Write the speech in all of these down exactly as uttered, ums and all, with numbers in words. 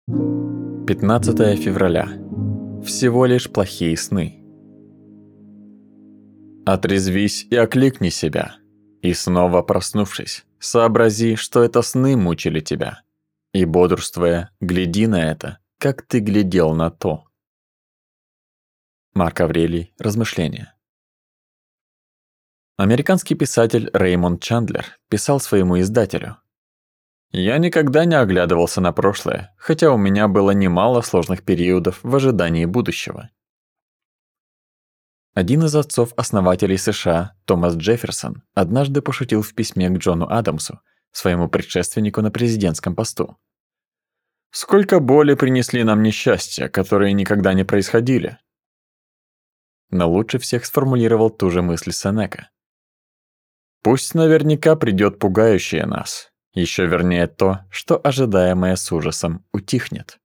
пятнадцатое февраля. Всего лишь плохие сны. Отрезвись и окликни себя. И снова проснувшись, сообрази, что это сны мучили тебя. И бодрствуя, гляди на это, как ты глядел на то. Марк Аврелий. Размышления. Американский писатель Реймонд Чандлер писал своему издателю: «Я никогда не оглядывался на прошлое, хотя у меня было немало сложных периодов в ожидании будущего». Один из отцов-основателей США, Томас Джефферсон, однажды пошутил в письме к Джону Адамсу, своему предшественнику на президентском посту: «Сколько боли принесли нам несчастья, которые никогда не происходили». Но лучше всех сформулировал ту же мысль Сенека: «Пусть наверняка придёт пугающее нас, ещё вернее то, что ожидаемое с ужасом утихнет».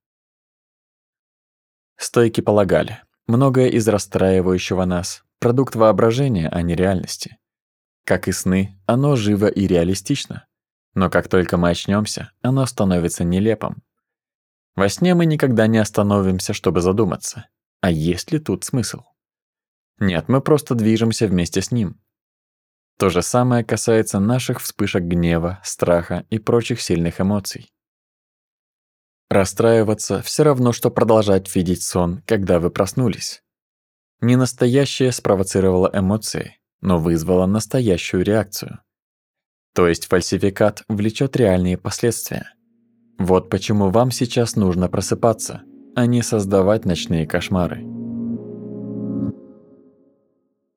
Стоики полагали, многое из расстраивающего нас – продукт воображения, а не реальности. Как и сны, оно живо и реалистично, но как только мы очнёмся, оно становится нелепым. Во сне мы никогда не остановимся, чтобы задуматься, а есть ли тут смысл? Нет, мы просто движемся вместе с ним. То же самое касается наших вспышек гнева, страха и прочих сильных эмоций. Расстраиваться всё равно, что продолжать видеть сон, когда вы проснулись. Не настоящее спровоцировало эмоции, но вызвало настоящую реакцию. То есть фальсификат влечёт реальные последствия. Вот почему вам сейчас нужно просыпаться, а не создавать ночные кошмары.